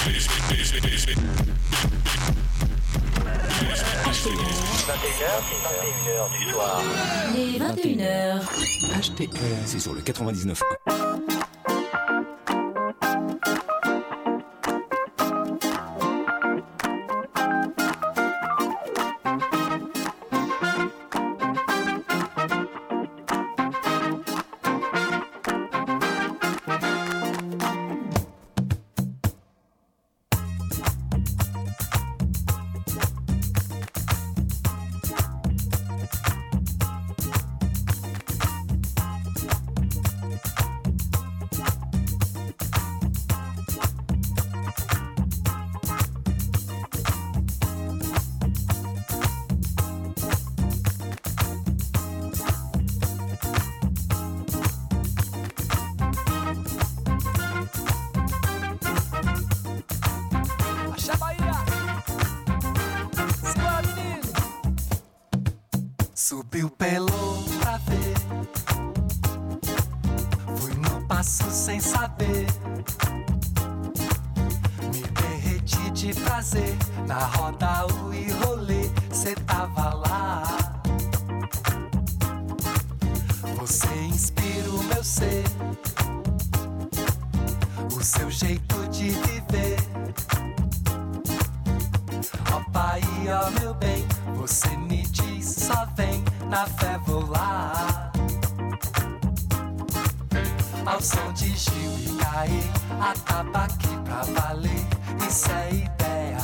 Du soir. Les 21h. HTR, c'est sur le 99. Subiu pelo pra ver, fui no passo sem saber, me derreti de prazer, na roda o e rolê, cê tava lá. Você inspira o meu ser, o seu jeito de viver. Ó pai, ó meu bem, você me diz só vem, na fé vou lá. Ao som de Gil e Caê, atabaque pra valer, isso é ideia.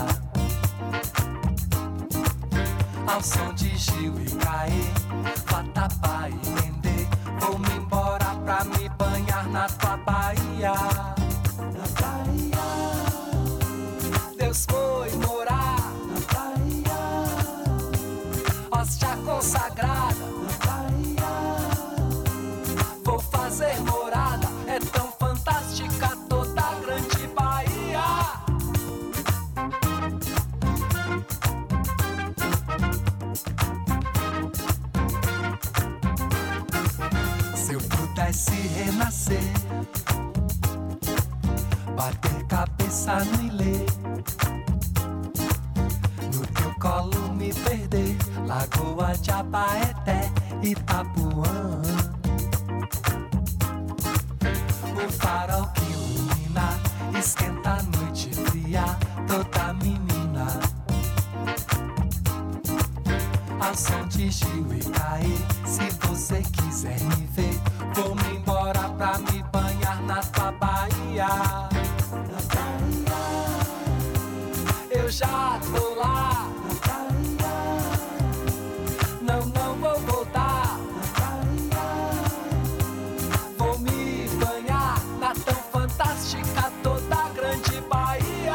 Ao som de Gil e Caê, vatapá e Mendê, vou-me embora pra me banhar na tua Bahia. Na Bahia, Deus foi morar na Bahia, hóstia consagrada na Bahia, vou fazer morada, é tão fantástica toda a grande Bahia. Se eu pudesse renascer, bater cabeça no ilê, no teu colo me perder, Lagoa de Abaeté, Itapuã. O farol que ilumina, esquenta a noite fria, toda menina. Ao som de Gil e Caê, se você quiser me ver, vou-me embora pra me banhar na tua Bahia. Na Bahia, eu já tô lá. Na Bahia, não vou voltar. Na Bahia, vou me banhar na tão fantástica toda a grande Bahia.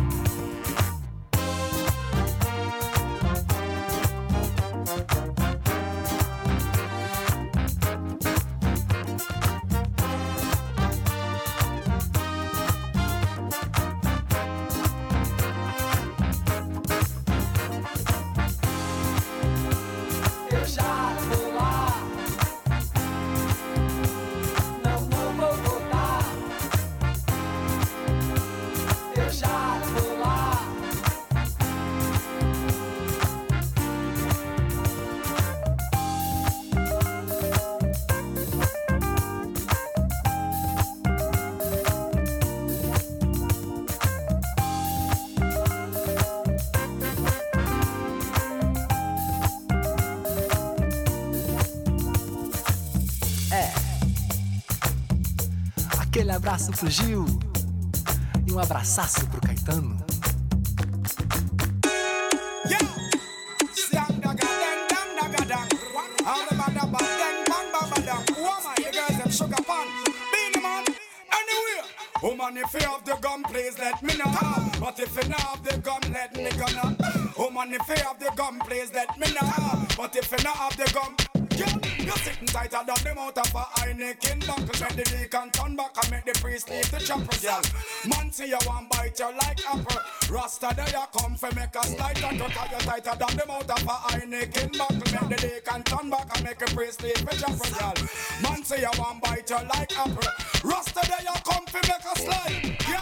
Eu já tô lá, não vou voltar. Eu já tô lá. Aquele abraço pro Gil e um abraçaço pro Caetano. Woman, if you have the gun, please let me know. But if you not have the gun, let me go now. Woman, if you have the gun, please let me know. But if you not have the gun, you're sitting tighter than the mouth of a Heineken buckle. When the deacon turn back and make the priest leave the chapel. Yeah. Man, see you want bite you like apple. Rasta there you come for make a slide and cut you tighter than the mouth of a Heineken buckle. When the deacon turn back and make the priest leave the chapel. Yeah. Man, see you want bite you like apple. Rasta there you come for make a slide. Girl,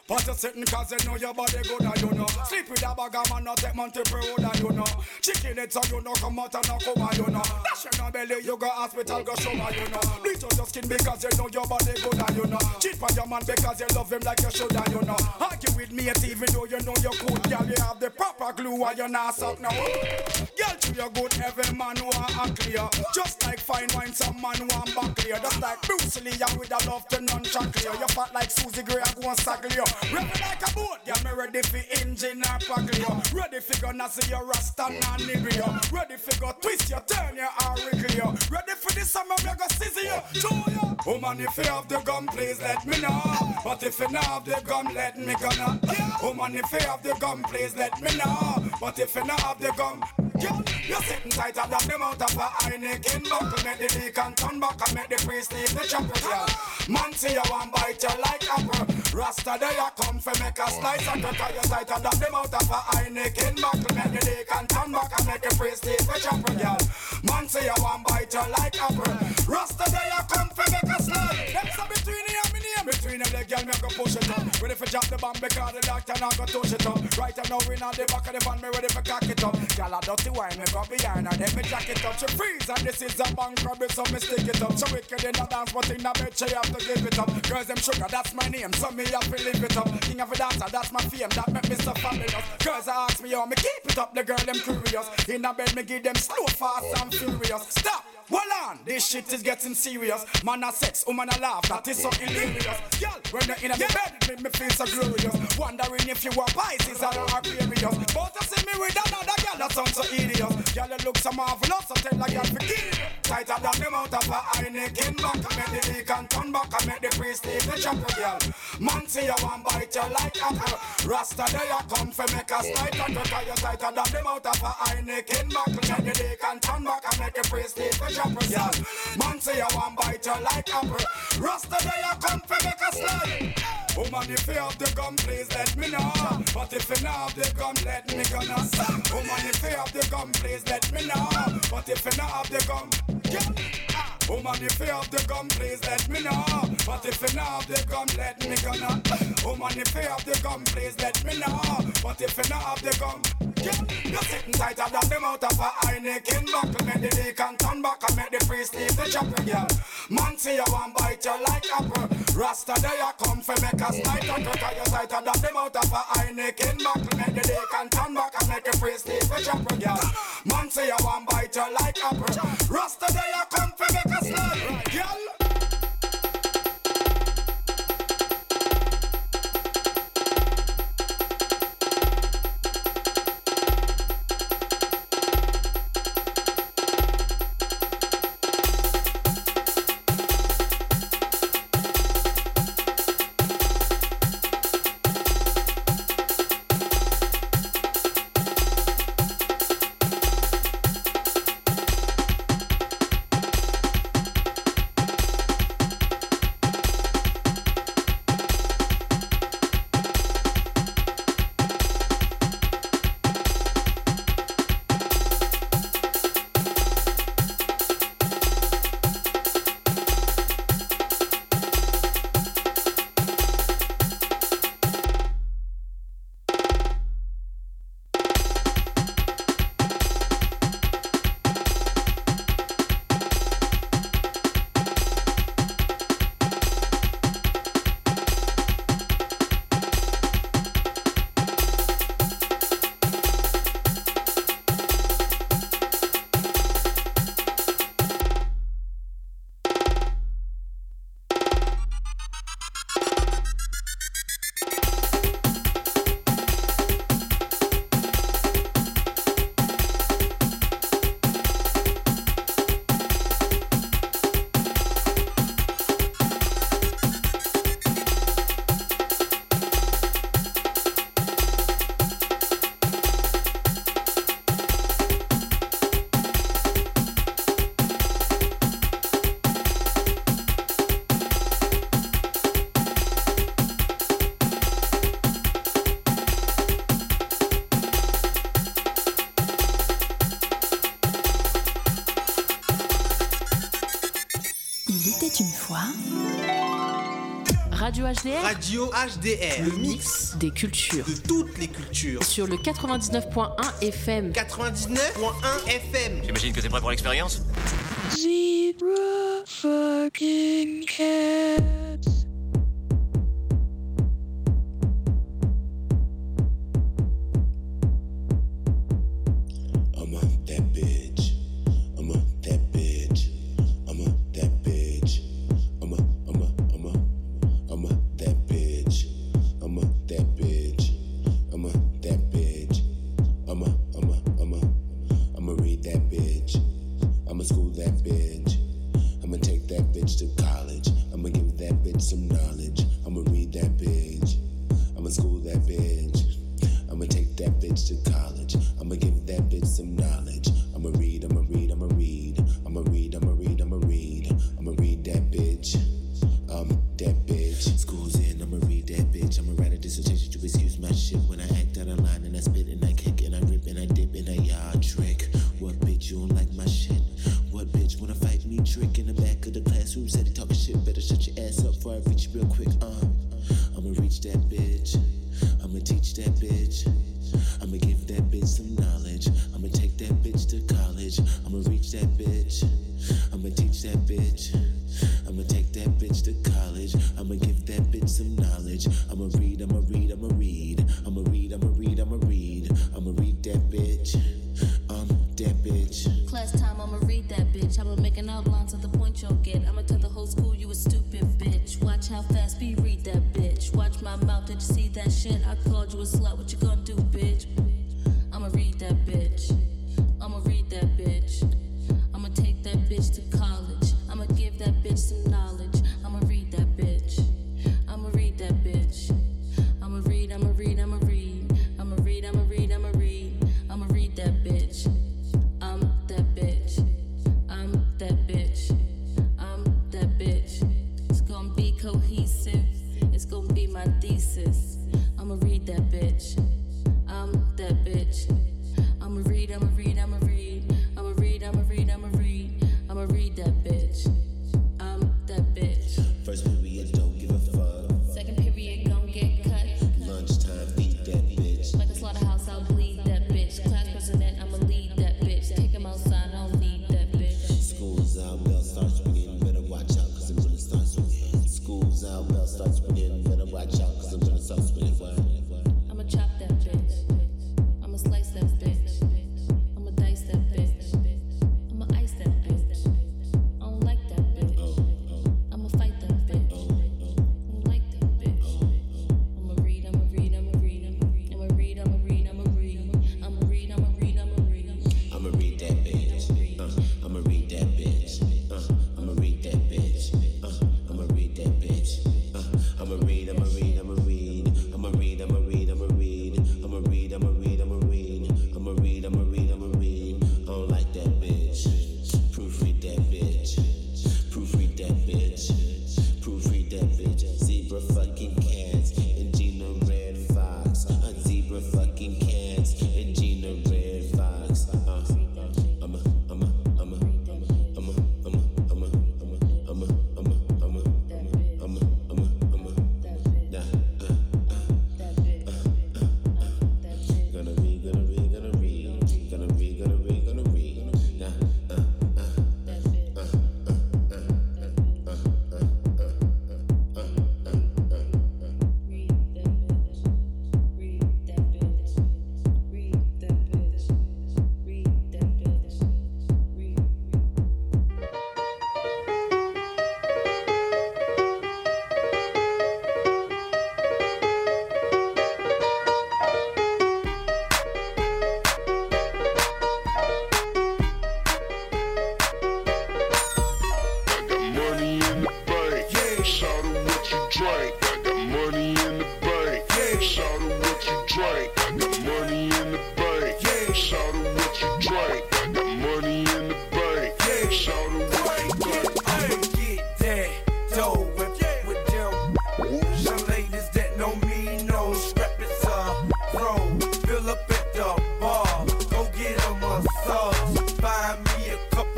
But you sitting cause you know your body good and you know. Sleep with a bag of man, not take money per road and you know. Chicken it so you know come out and knock over you know. Dash in your belly, you go hospital, go show her you know. Bleach out your skin because you know your body good and you know. Cheat on your man because you love him like you should and you know. Argue with me even though you know you're good. Girl, you have the proper glue and you're not suck now. Girl, to your good, every man want a clear. Just like fine wine, some man want back clear. Just like Bruce Lee, you with a love to non-chat clear. You fat like Susie Gray, I go and sack clear. Ready like a boat, yeah, me ready for engine and pack clear. Ready for gonna see your rasta and nibble you. Ready for go twist you, turn your auricle you. Ready for this summer, me go scissor you, show you. Oh man, if you have the gun, please let me know. But if you not have the gun, let me go now. Oh man, if you have the gun, please let me know. But if you not have the gun, you're sitting tighter than the mouth of a Heineken buckle. Make the deacon turn back and make the priest leave the chapel, girl. Man, see you and bite you like apple. Rasta there you come for make a slice and cut you tighter than the mouth of a Heineken buckle. Make the deacon turn back and make the priest leave the chapel, girl. Man, see you and bite you like apple. Rasta there you come for make a slice. That's a between you and me name. Between them the girl me go push it up. Ready for drop the bomb because the doctor not go touch it up. Right now we in the back of the van, me ready for cock it up. Girl, I dirty wine, me go behind her, then me jack it up. She freeze and this is a bank robbery, so me stick it up. She wicked in a dance, but in a bed she have to give it up. Girls them sugar, that's my name, so me have to live it up. King of a dancer, that's my fame, that make me so fabulous. Girls ask me how me keep it up, the girl them curious. In a bed me give them slow, fast and furious. Stop! Hold on, this shit is getting serious. Man a sex, woman a laugh, that is so hilarious. Girl, when you're in the bed, it make me feel so glorious. Wondering if you were Pisces or Aquarius. Both to see me with another girl, that sounds so hideous. Girl, you look so marvelous, so tell a girl to kill you. Tighter than the mouth of a Heineken back. Make the deacon turn back and make the priest leave the chapel, girl. Man, see you and bite you like apple. Rasta there you come for make a slide and cut you tighter than the mouth of a Heineken back. Make the deacon turn back and make the priest leave the chapel, girl. Man, see you and bite you like apple. Rasta there you come for make a slide. Oh man, if you have the gun, please let me know. But if you not have the gun, let me go now. Oh man, if you have the gun, please let me know. But if you not have the gun, oh man, if you have the gun, please let me know. But if you not have the gun, let me go now. Oh man, if you have the gun, please let me know. But if you not have the gun, you're sitting tighter than the mouth of a Heineken buckle. Make the deacon turn back and make the priest leave the chapel, girl. Man, see you and bite you like apple. Rasta there you come for make a slide and cut you tighter than the mouth of a Heineken buckle. Make the deacon turn back and make the priest leave the chapel, girl. Man, see you and bite you like apple. Rasta there you come for make a slide, girl. Radio HDR. Radio HDR. Le mix des cultures. De toutes les cultures. Sur le 99.1 FM. 99.1 FM. J'imagine que t'es prêt pour l'expérience? Zebra fucking cats.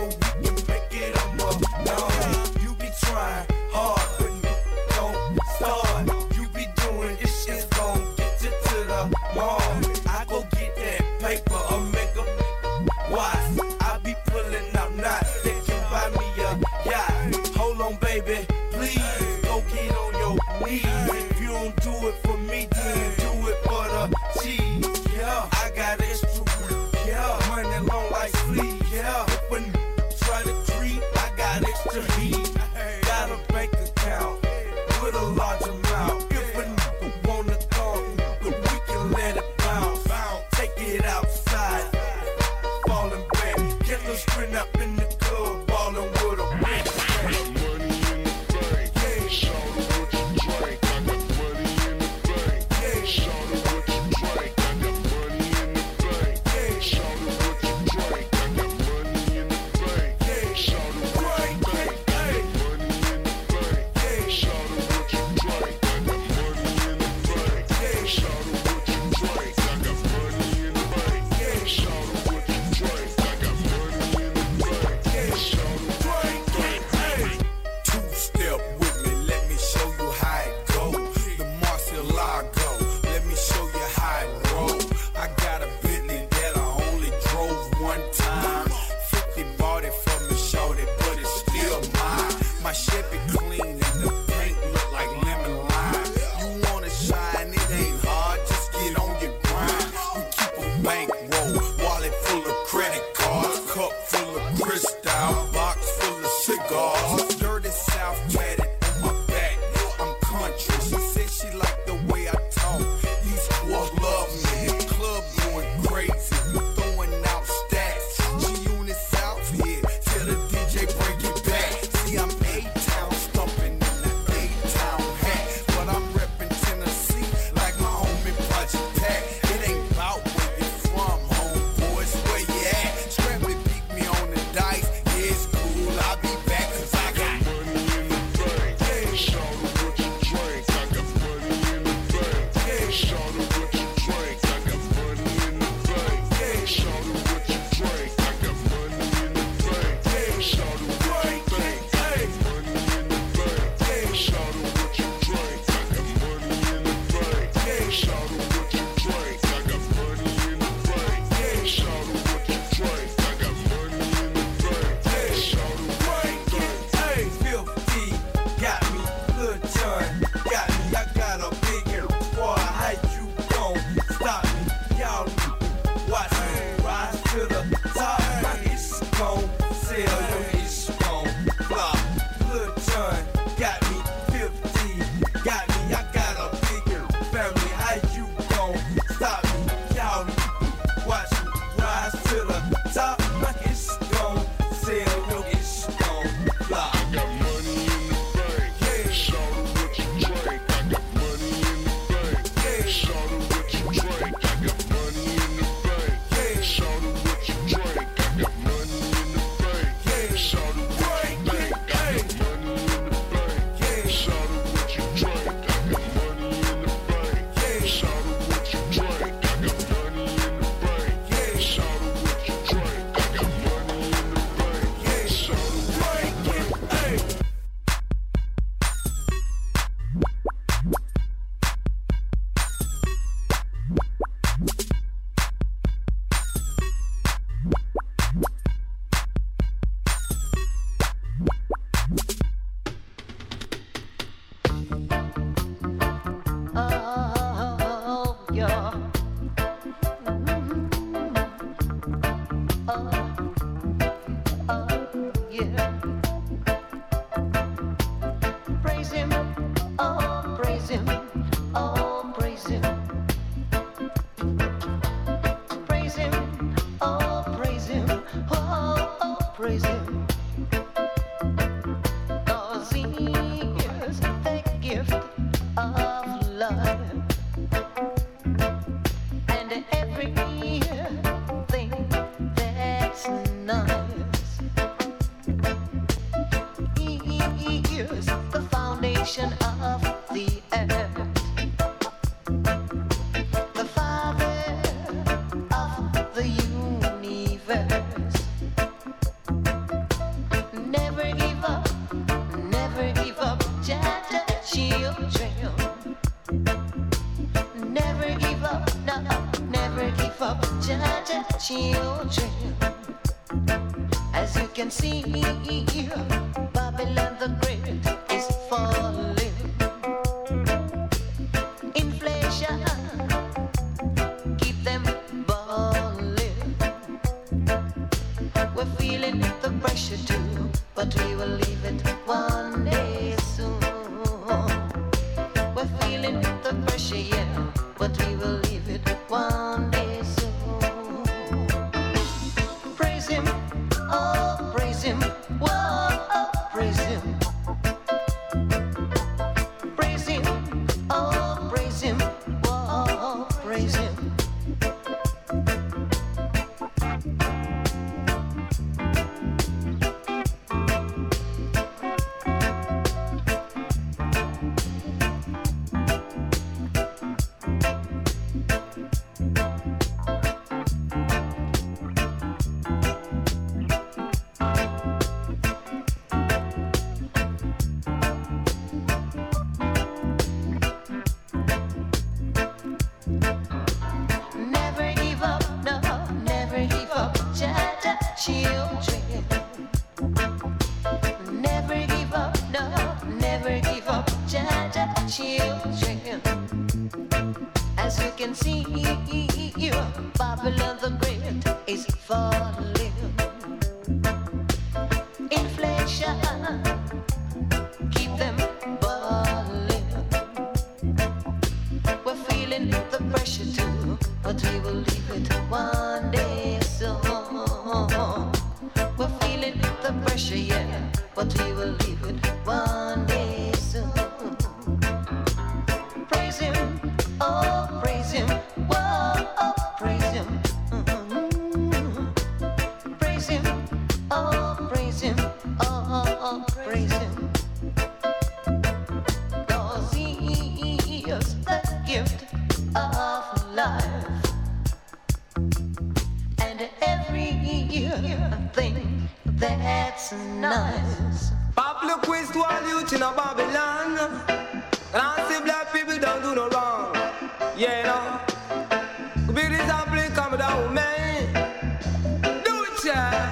Stop. the mall. I go get that paper or make a watch. I be pulling out knots that can buy me a yacht. Hold on, baby, please go get on your knees. If you don't do it for me, then do it for the cheese. Yeah, I got extra weed. Yeah, money long like sleep. Yeah, when you try to treat, I got extra heat. Got a bank account with a large amount. If a nigga wanna talk, we can let it bounce. Take it outside, falling back. Get the sprint up in the club, ballin' with a big bang. Money in the bank, yeah. Shout out what you drink. I got money in the bank, yeah. Shout out what you drink. I got money in the bank, yeah. Shout out what you drink. I got money in the bank, yeah. Shout out what you drink. I got money in the bank, yeah. Shout out what you drink. I got money in the bank, yeah. Shout out what you drink. I got money in the bank, yeah. Shout out what you drink. I got money in the bank, yeah. Shout out drink. Two-step with me, let me show you how it go. The Murcielago, let me show you how it roll. I got a Bentley that I only drove one time. 50 bought it for me, showed it, but it's still mine. My Chevy clean and the paint look like lemon lime. You wanna shine, it ain't hard, just get on your grind. We keep a bankroll, wallet full of credit cards, cup full of Cristal, box full of cigars. Dirty South tatted on my back, I'm country. She said she liked the way I talk. These squaws love me, the club going crazy, we throwing out stacks. G-Unit South here, tell the DJ break it back. See, I'm A-Town stumping in that A-Town hat, but I'm reppin' Tennessee like my homie Project Pat. It ain't about where you from, homeboys, where you at. Scrambly beat me on the dice, yeah, it's cool, I'll be back, cause I got money in the bank, yeah. Shout out what you drink, I got money in the bank, yeah. Shout out what you drink, I got money in the bank, yeah. Shout out what you drink, I got money in the bank, yeah. Shout out what you drink, I got money in the bank, yeah. Shout out what you drink, I got money in the bank, yeah. Shout out what you drink, I got money in the bank, yeah. Shout out what you drink, I got money in the bank, yeah. Shout out what you drink, hey, 50 got me, good turn, got me. I got a big boy, how you gon' stop me? Y'all watch me rise to the top. My it's gon' sell, your it's gon' flop. Good turn, got me, 50 got me. I got a big family, how you gon' stop me? Y'all watch me rise to the top. My it's gon' sell, your it's gon' flop. I got money in the bank, yeah. Shout out what you drink, I got money in the bank, yeah. Shout out what you drink, I got money in the bank, yeah. Shout out what you drink, I got money in the bank, yeah. Shout out what you drink, I got money in the bank, yeah. Shout out what you drink, I got money in the bank, yeah. Shout out what you drink, I got money in the bank, yeah. Shout out what you drink, I got money in the bank, yeah. Shout out drink it, hey. Oh, yeah. Yeah. Praise him, oh, praise him, oh, praise him. Praise him, oh, praise him, oh, praise him. 'Cause he is the gift of life. Jaja children. As you can see, Babylon the Great is falling. Inflation, keep them balling. We're feeling the pressure too, but we will leave it one day soon. We're feeling the pressure, yeah, but we will leave it one day soon. Praise him, oh praise him, whoa, oh, praise him. Praise him, oh praise him, whoa, praise him. Never give up, no, never give up, Jaja children. Never give up, no, never give up, Jaja children. As you can see, Babylon the Great is falling. Inflation, keep them balling. We're feeling the pressure too, but we will leave it one day soon. We're feeling the pressure, yeah, but we will leave it one day soon. Praise him, oh praise him, whoa, oh praise him. Praise him, oh praise him, oh praise him. 'Cause he is the gift of life, and everything that's nice. Pablo quiz to all youth in a Babylon. Can't see black people don't do no wrong. Yeah, no. Big example come down, man. Do it, yeah.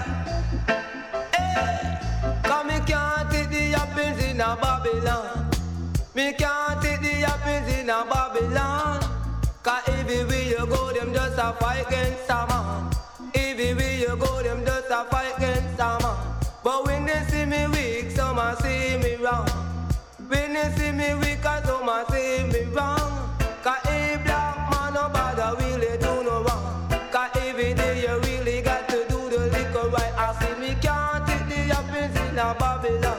Hey, come me can't take the apples in a Babylon. Me can't take the apples in a Babylon. 'Cause everywhere you go, them just a fight against a man. Everywhere you go, them just a fight against a man. But when they see me weak, some a see me wrong. When they see me weak, some a see me wrong. 'Cause a black man, nobody really do no wrong. 'Cause every day you really got to do the liquor right. I see me can't take the apples in a Babylon.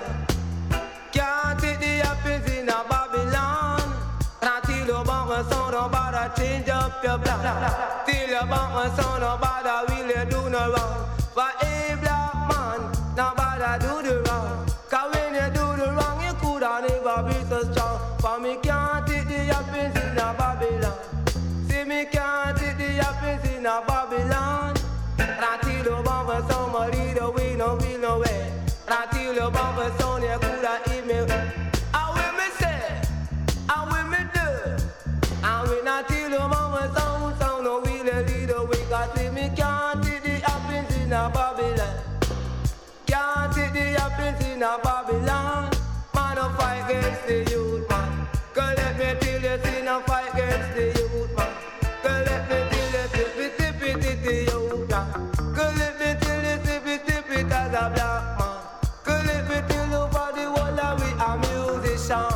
Can't take the apples in a Babylon. Until you bump a son, nobody change up your plan. Till you bump a son, nobody really do no wrong. For a black man, nobody do the wrong. 'Cause when you do the wrong, you coulda never be so strong. For me can't take the apples in a Babylon. See me can't take the apples in a Babylon. Until you bump a son, somebody the way no will no way. Until you bump a son, you coulda eat me. How will me say? How will me do? And when until you bump a son no will lead the way. 'Cause see me can't take the apples in a Babylon. Can't take the apples in a Babylon. Man, no fight against the youth, man. Girl, let me tell you, see no fight against the youth, man. Girl, let me tell you, tip it, the youth, man. Girl, let me tell you, tip it as a black man. Girl, let me tell you, for the whole of we a musician.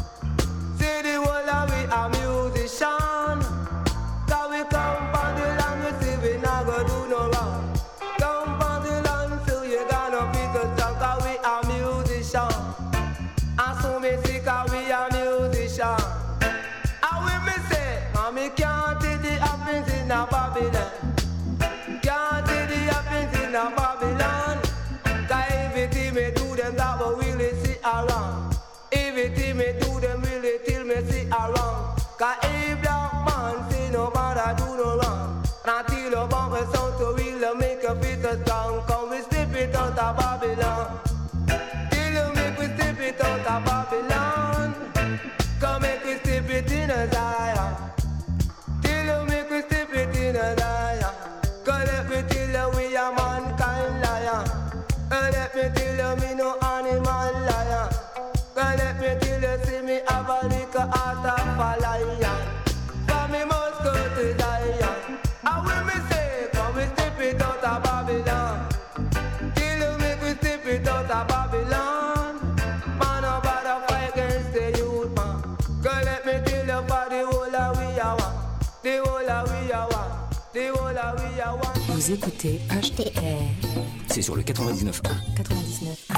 See the whole of we a musician. 'Cause we come from the land, we see we not go do no wrong. Come from the land, so you gonna be so strong. 'Cause we a musician. And so me see 'cause we a musician. And we me say, mommy can't take the apples in a Babylon. Can't take the apples in a Babylon. 'Cause everything me do them that we really see around. Everything me do them really till me see around. 'Cause a black man say nobody do no wrong. Until you bump a sound to really make a fit a strong. Come we step it out of Babylon. Till you make we step it out of Babylon. Come make we step it in a Zion. Till you make we step it in a Zion. the whole of we are one. The whole of we are one. Vous écoutez HDR. C'est sur le 99.1. 99.1.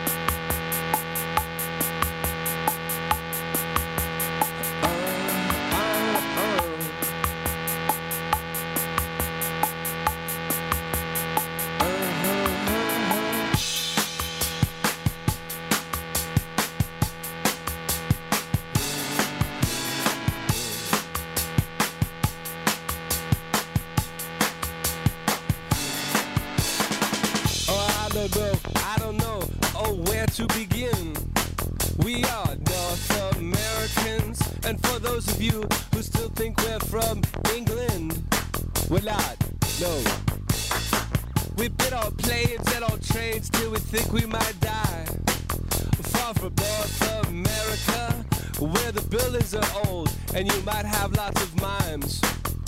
I don't know, where to begin. We are North Americans, and for those of you who still think we're from England, we're not, no. We've been on planes and on trains till we think we might die. Far from North America, where the buildings are old, and you might have lots of mimes.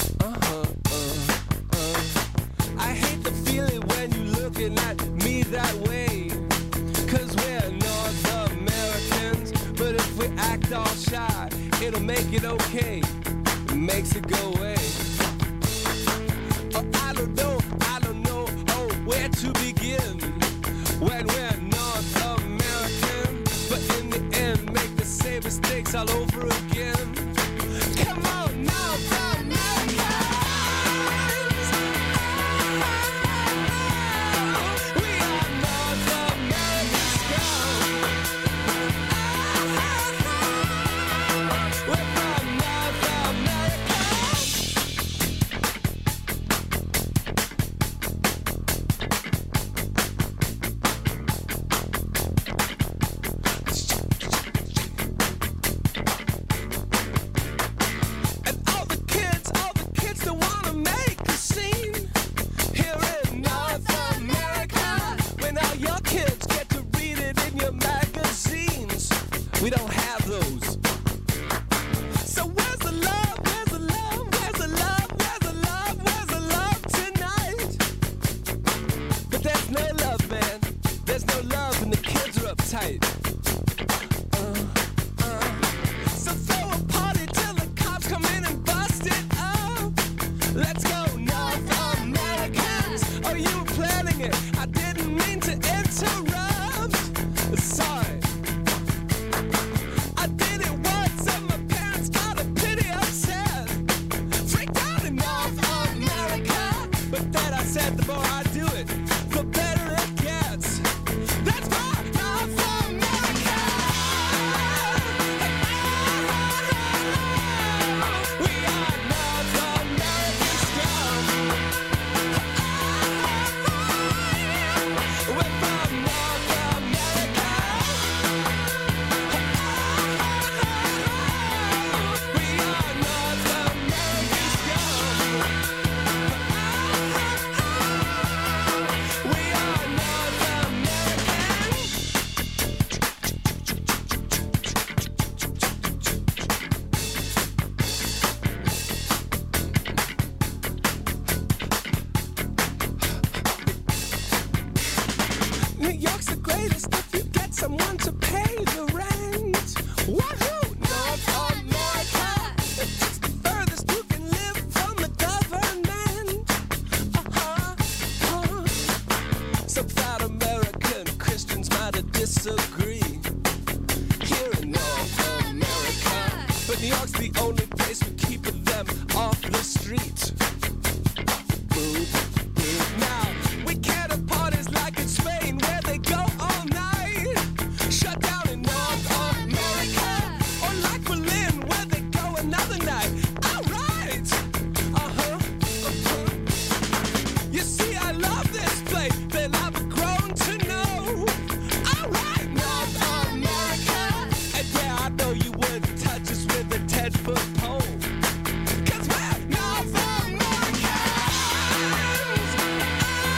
I hate the feeling when you're looking at me that way, 'cause we're North Americans, but if we act all shy, it'll make it okay, it makes it go away. I don't know, where to begin, when we're North American, but in the end, make the same mistakes all over again. Come on, North America! We don't have those. So where's the love? Where's the love? Where's the love? Where's the love? Where's the love tonight? But there's no love, man. There's no love and the kids are uptight. So throw a party till the cops come in and bust it up. Let's go.